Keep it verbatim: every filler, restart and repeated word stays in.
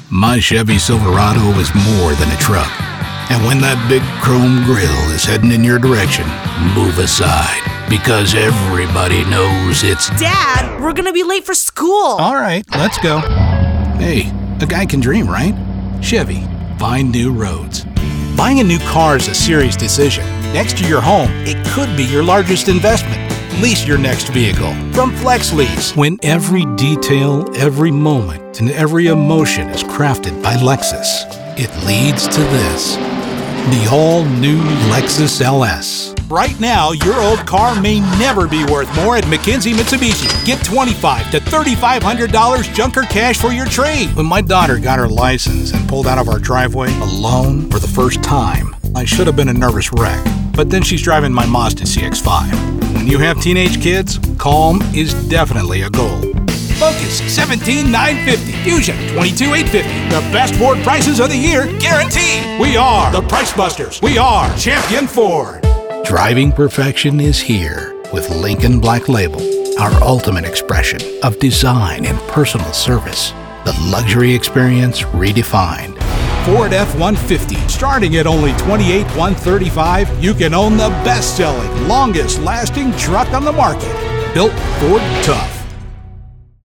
My Chevy Silverado is more than a truck. And when that big chrome grille is heading in your direction, move aside, because everybody knows it's... Dad, we're gonna be late for school. All right, let's go. Hey, a guy can dream, right? Chevy, find new roads. Buying a new car is a serious decision. Next to your home, it could be your largest investment. Lease your next vehicle from Flex Lease. When every detail, every moment, and every emotion is crafted by Lexus, it leads to this. The all-new Lexus L S. Right now, your old car may never be worth more at McKinsey Mitsubishi. Get twenty-five hundred to thirty-five hundred dollars junker cash for your trade. When my daughter got her license and pulled out of our driveway alone for the first time, I should have been a nervous wreck. But then she's driving my Mazda C X five. When you have teenage kids, calm is definitely a goal. Focus, seventeen thousand nine hundred fifty dollars. Fusion, twenty-two thousand eight hundred fifty dollars. The best Ford prices of the year, guaranteed. We are the Price Busters. We are Champion Ford. Driving perfection is here with Lincoln Black Label, our ultimate expression of design and personal service. The luxury experience redefined. Ford F one fifty, starting at only twenty-eight thousand one hundred thirty-five dollars, you can own the best-selling, longest-lasting truck on the market. Built Ford Tough.